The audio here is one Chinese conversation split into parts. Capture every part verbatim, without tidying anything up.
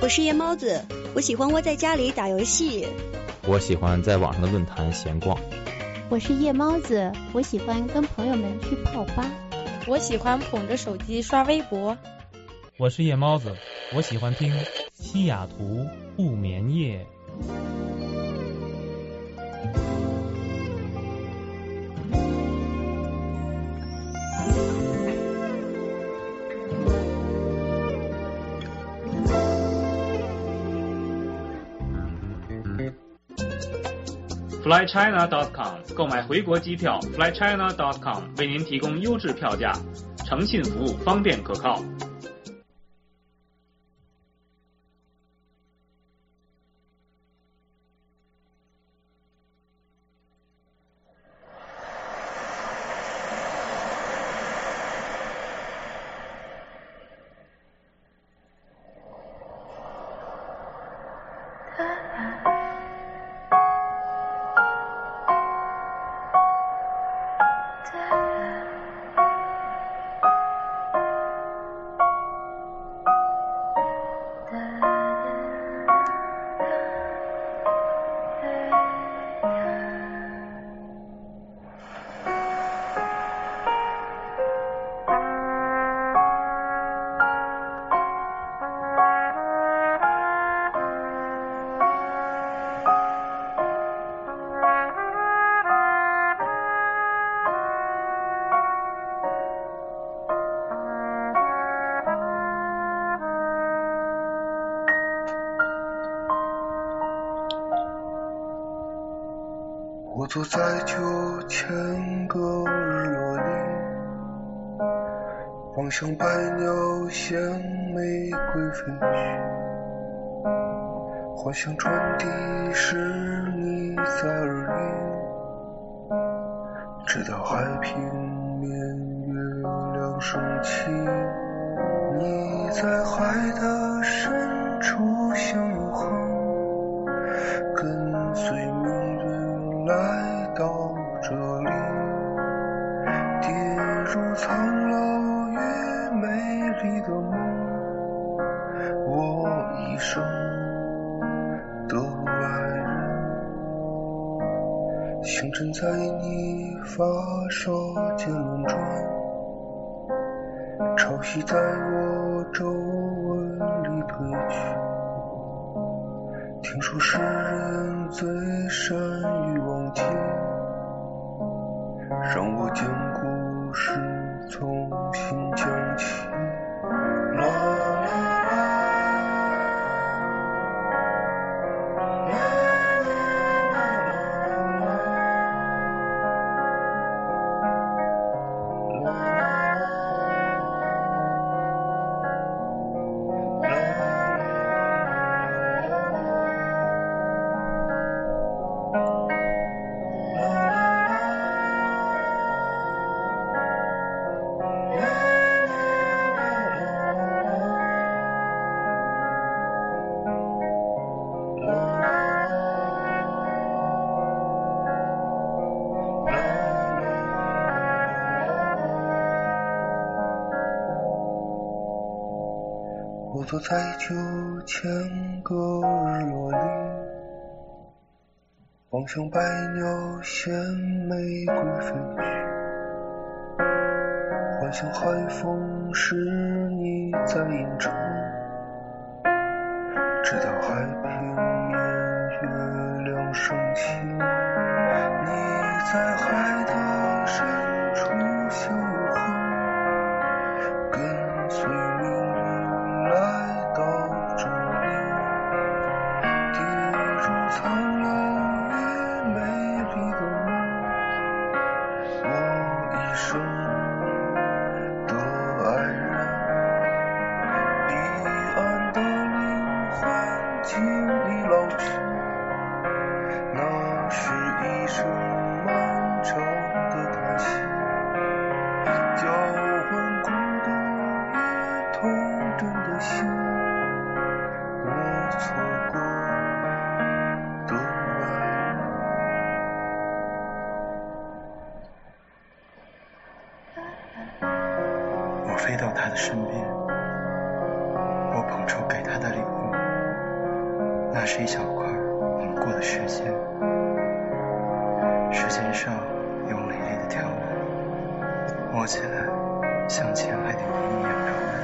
我是夜猫子，我喜欢窝在家里打游戏。 我喜欢在网上的论坛闲逛。 我是夜猫子，我喜欢跟朋友们去泡吧。 我喜欢捧着手机刷微博。 我是夜猫子，我喜欢听西雅图不眠夜。 fly china dot com 购买回国机票 fly china dot com 为您提供优质票价，诚信服务，方便可靠。 我坐在秋千个日落里，望向百鸟衔玫瑰飞去，幻想传递是你在耳里，直到海平面月亮升起，你在海的深处向永恒，跟随命运来到这里，跌入苍老与美丽的梦，我一生的爱人，星辰在你发梢间轮转，潮汐在我皱纹里褪去，听说诗人最善于忘记，让我将故事重新讲起。啦啦啦啦我坐在秋千个日落里，望向百鸟衔玫瑰飞去，幻想海风是你在吟唱，直到海平面月亮升起，你在海的深处向永恒，跟随命运来到这里，跌入苍老与美丽的梦，我一生的爱人，彼岸的灵魂经已老去，那是一声漫长的叹息，交换孤独与童真的心，我错过的爱人。我飞到他的身边，我捧出给他的礼物， 那是一小块凝固的时间，时间上有美丽的条纹，摸起来像浅海的银一样柔软。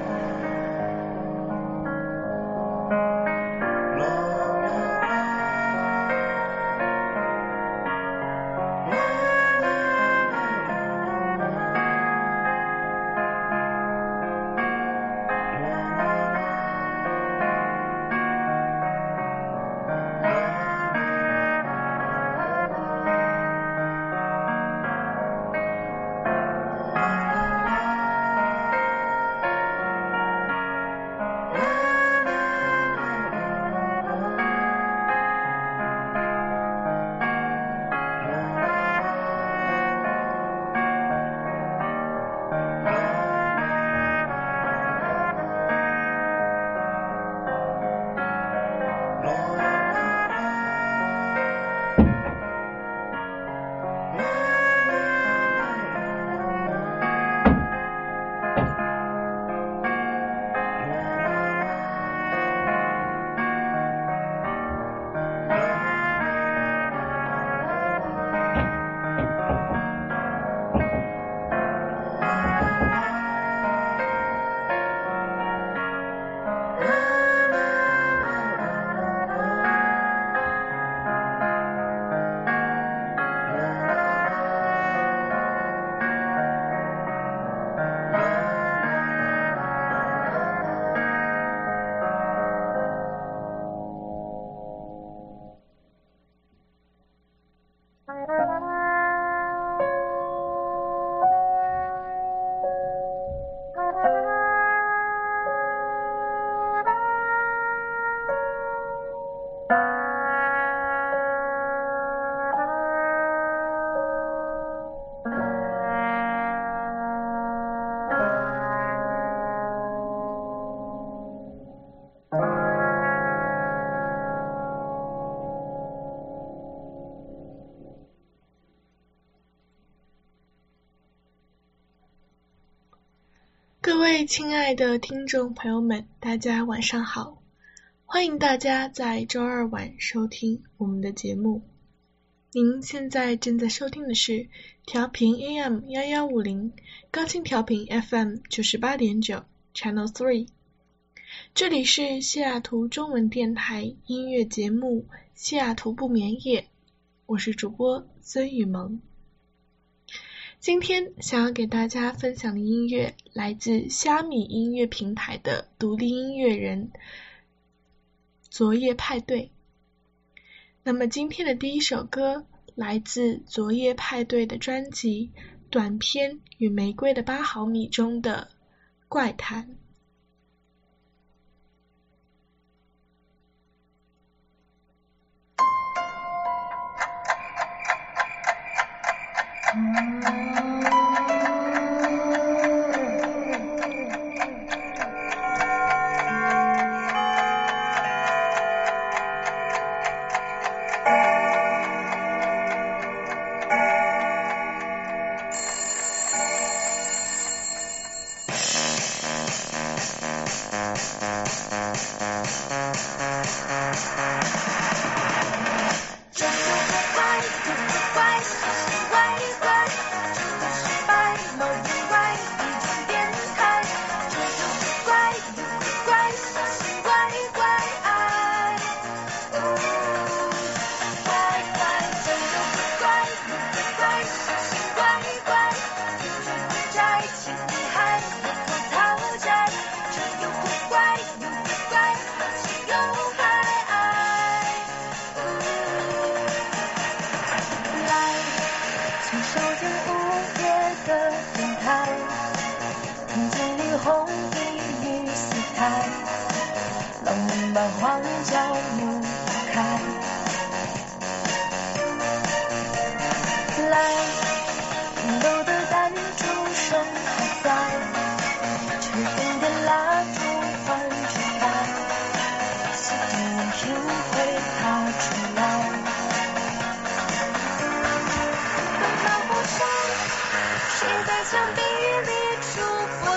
各位亲爱的听众朋友们，大家晚上好，欢迎大家在周二晚收听我们的节目。您现在正在收听的是调频 A M 一一五零，高清调频 F M 九十八点九 Channel 三， 这里是西雅图中文电台音乐节目西雅图不眠夜，我是主播孙雨萌。今天想要给大家分享的音乐来自虾米音乐平台的独立音乐人昨夜派对。那么今天的第一首歌来自昨夜派对的专辑短篇与玫瑰的八毫米中的怪谈。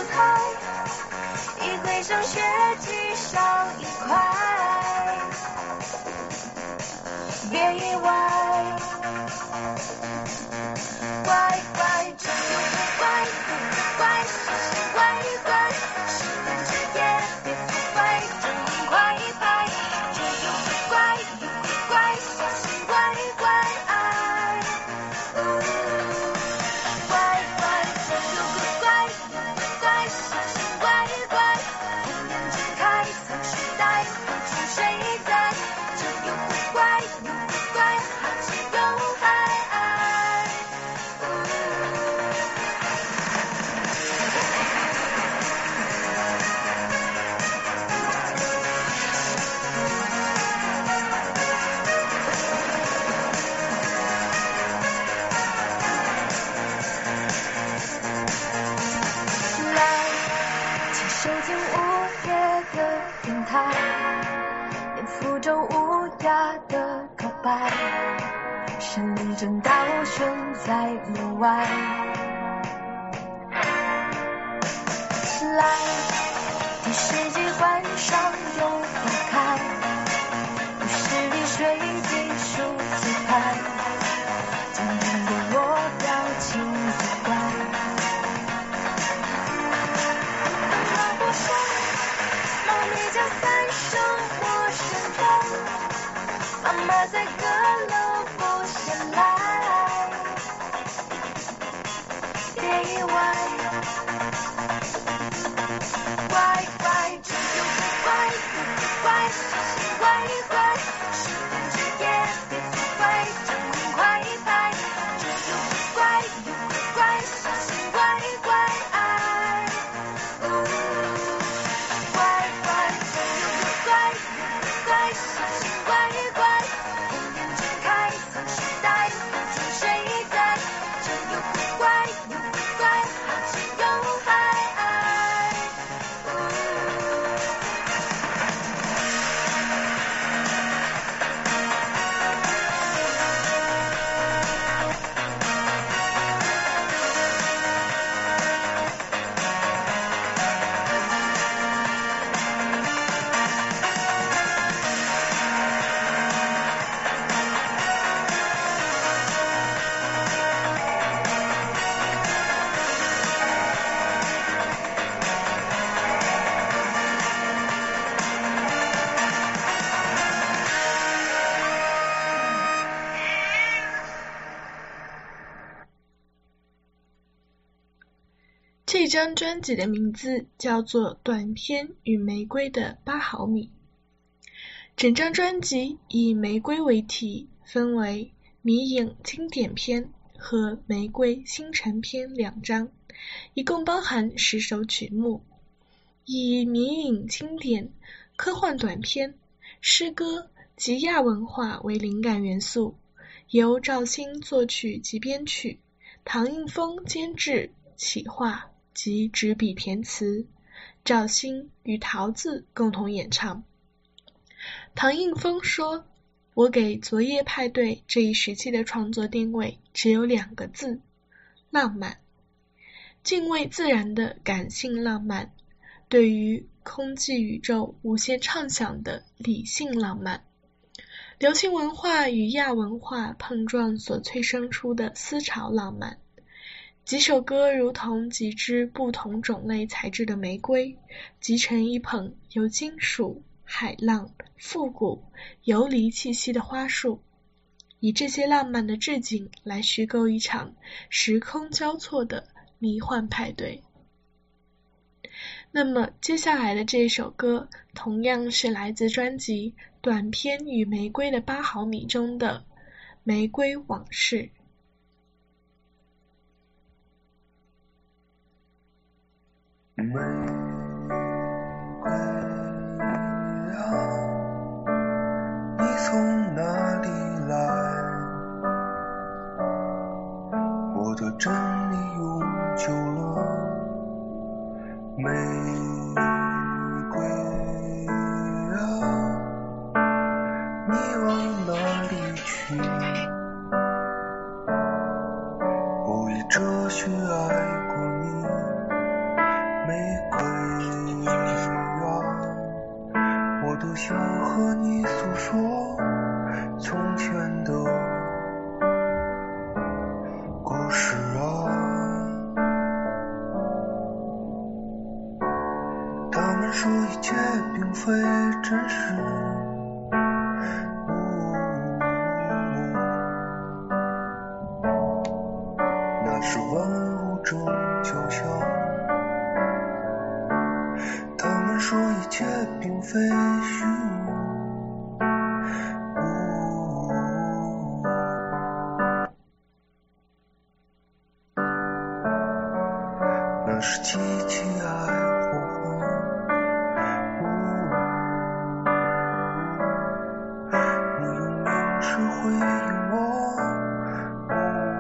上血迹上一块， 连福州无涯的告白，胜利正倒悬在路外。来，第十季换上又分开，故事里水滴数字牌，今天的我表情古怪。妈不说，猫咪叫三声我身后，妈妈在阁楼不先来，别意外。乖乖，这又不乖，又不乖，小心乖乖，十年之夜别作怪，掌心快拍，这又不乖，又不乖，小心乖乖，爱，哦，乖乖，这又不乖，又不乖，小心乖乖，红颜睁开，藏时代，不知谁在，这又不乖，又不乖，好奇又爱。 这张专辑的名字叫做《短篇与玫瑰的八毫米》。整张专辑以玫瑰为题，分为迷影经典篇和玫瑰星辰篇两章，一共包含十首曲目。以迷影经典、科幻短篇、诗歌及亚文化为灵感元素，由赵鑫作曲及编曲，唐映枫监制、企划及执笔填词，赵鑫与桃子共同演唱。唐映枫说，我给昨夜派对这一时期的创作定位只有两个字：浪漫。敬畏自然的感性浪漫，对于空寂宇宙无限畅想的理性浪漫，流行文化与亚文化碰撞所催生出的思潮浪漫。几首歌如同几支不同种类材质的玫瑰，集成一捧由金属、海浪、复古、游离气息的花束，以这些浪漫的置景来虚构一场时空交错的迷幻派对。那么接下来的这一首歌同样是来自专辑《短篇与玫瑰的八毫米》中的《玫瑰往事》。 玫瑰啊，你从哪里来？我的真理永久了。玫瑰啊，你往哪里去？我以哲学爱过你。玫瑰啊，我都想和你诉说从前的故事啊。他们说一切并非真实，那是万物中交响。他们说一切并非虚无，那是奇迹爱火花，你永远是回应我，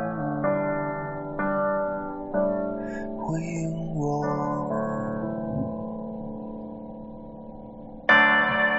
回应我。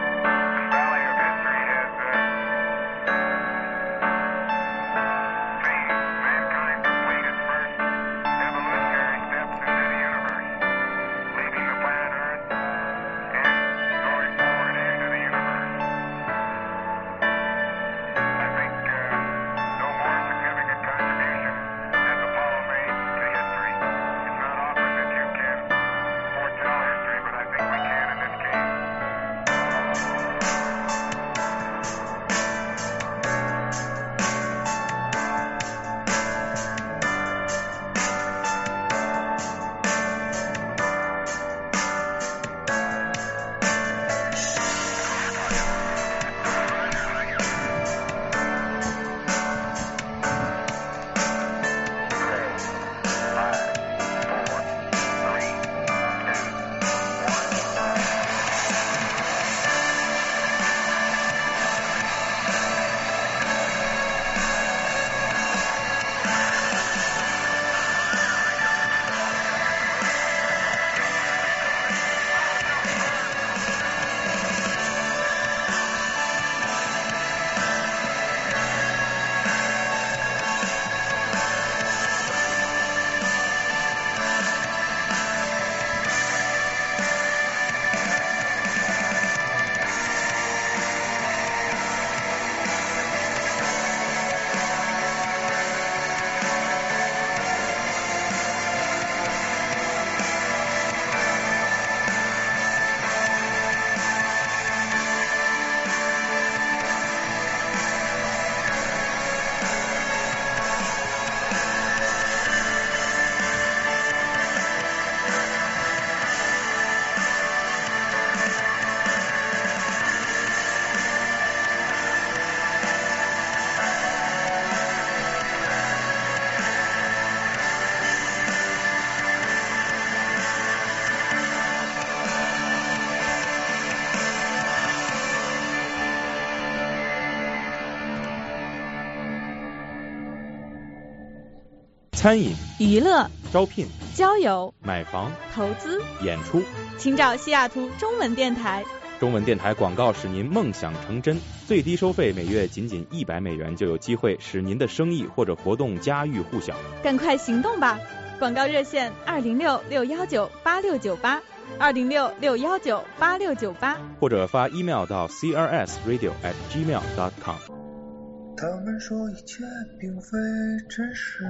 餐饮、 娱乐、 招聘、 交友、 买房、 投资、 演出， 请找西雅图中文电台。 中文电台广告使您梦想成真，最低收费每月仅仅一百美元，就有机会使您的生意或者活动家喻户晓。 赶快行动吧！广告热线二零六六幺九八六九八，二零六六幺九八六九八， 或者发 email 到 c r s radio at gmail dot com。 他们说一切并非真实，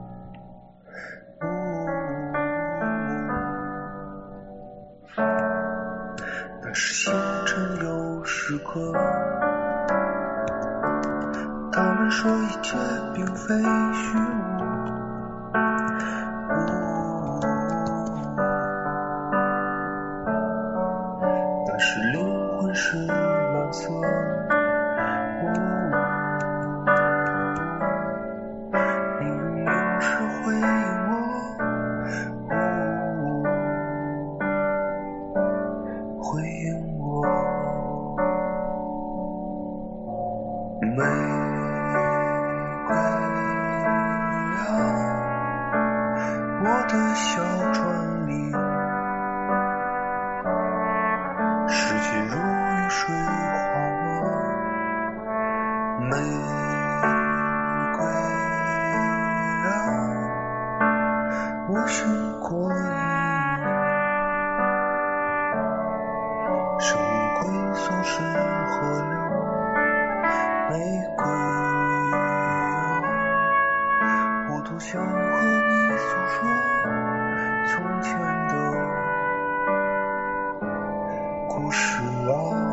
但是星辰有时刻。他们说一切并非虚无，但是灵魂是蓝色。你永远是回应我，回应我。玫瑰啊，我的小船里，世界如雨水滑落。玫瑰啊，我胜过你，生命归宿是河流。玫瑰啊，我多想和你诉说从前的故事啊。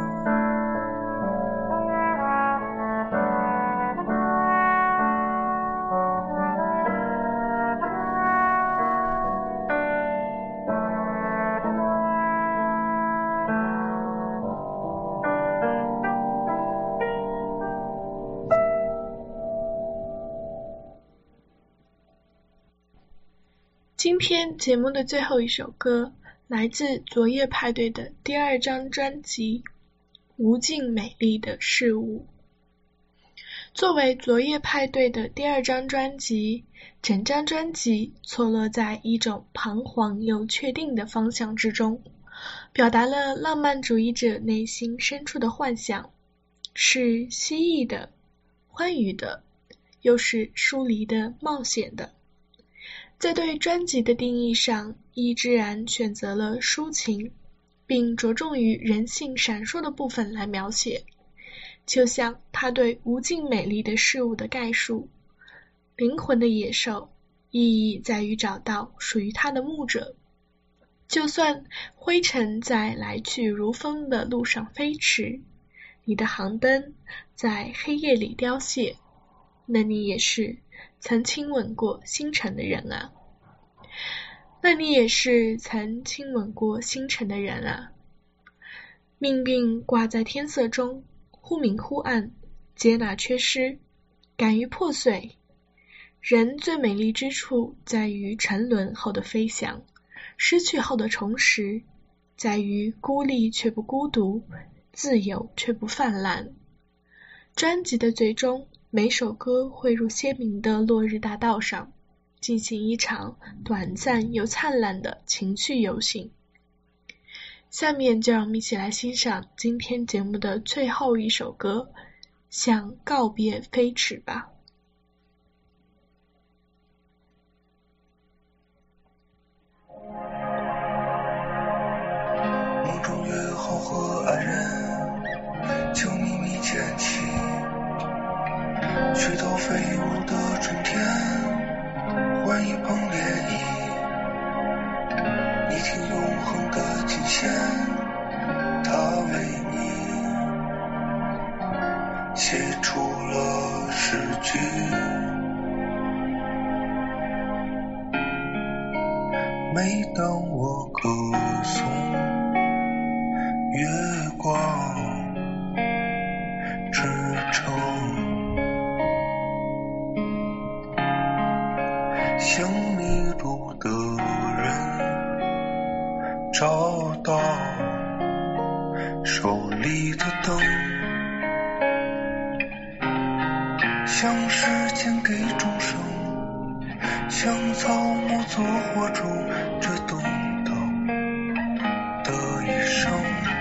今天节目的最后一首歌来自昨夜派对的第二张专辑《无尽美丽的事物》。作为昨夜派对的第二张专辑，整张专辑错落在一种彷徨又确定的方向之中，表达了浪漫主义者内心深处的幻想，是蜥蜴的、欢愉的，又是疏离的、冒险的。在对专辑的定义上，易之然选择了抒情，并着重于人性闪烁的部分来描写，就像他对无尽美丽的事物的概述。灵魂的野兽，意义在于找到属于他的牧者。就算灰尘在来去如风的路上飞驰，你的航灯在黑夜里凋谢，那你也是曾亲吻过星辰的人啊，那你也是曾亲吻过星辰的人啊。命运挂在天色中，忽明忽暗，接纳缺失，敢于破碎。人最美丽之处在于沉沦后的飞翔，失去后的重拾，在于孤立却不孤独，自由却不泛滥。专辑的最终，每首歌汇入鲜明的落日大道上，进行一场短暂又灿烂的情绪游行。下面就让我们一起来欣赏今天节目的最后一首歌，向告别飞驰吧。 梦中约好和爱人就秘密牵起，去到飞舞的春天，换一捧涟漪。你听永恒的琴弦，它为你写出了诗句。每当我歌颂月光之城，像迷路的人找到手里的灯，向时间给众生像草木作火中这动荡的一生，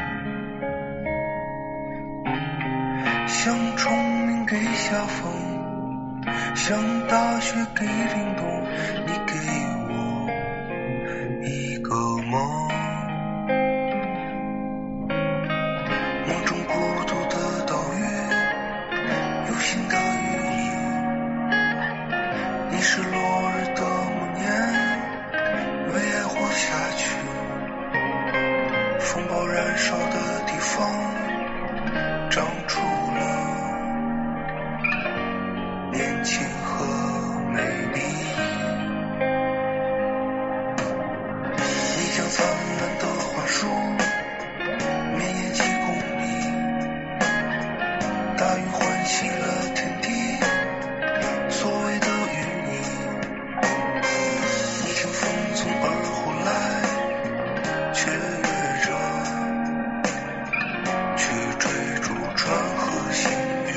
像虫鸣给夏风，像大雪给凛冬，你给我一个梦，梦中孤独的岛屿有新的寓意，你是落日的默念，为爱活下去，风暴燃烧的地方长出了年轻和美丽，你将灿烂的花束绵延几公里，大雨唤醒了天地，所谓的与你，你听风从耳后来，雀跃着去追逐川河行雨，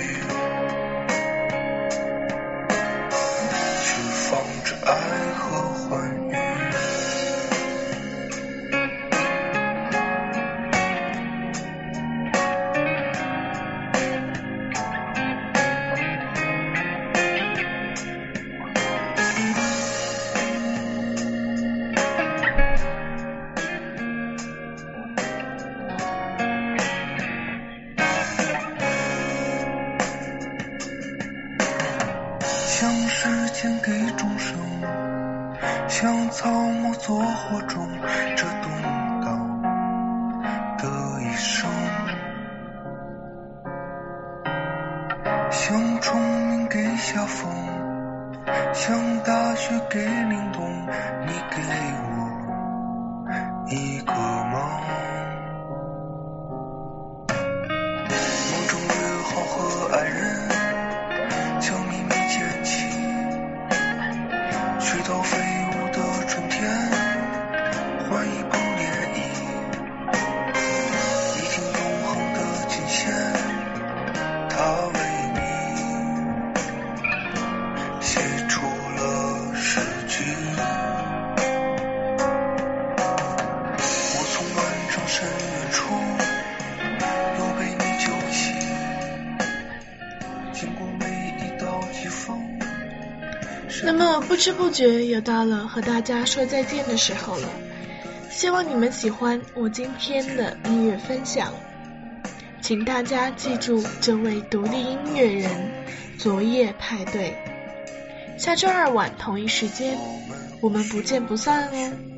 去放着爱和欢愉。像时间给众生，像草木作火中这动荡的一生，像虫鸣给夏风，像大雪给凛冬，你给我一个梦，梦中约好和爱人将秘密捡起，去到飞舞的春天，换一捧涟漪，一听永恒的琴弦，它为你写出了诗句。我从漫长深渊处又被你救起，经过每一道疾风。 那么不知不觉又到了和大家说再见的时候了，希望你们喜欢我今天的音乐分享，请大家记住这位独立音乐人昨夜派对，下周二晚同一时间我们不见不散哦。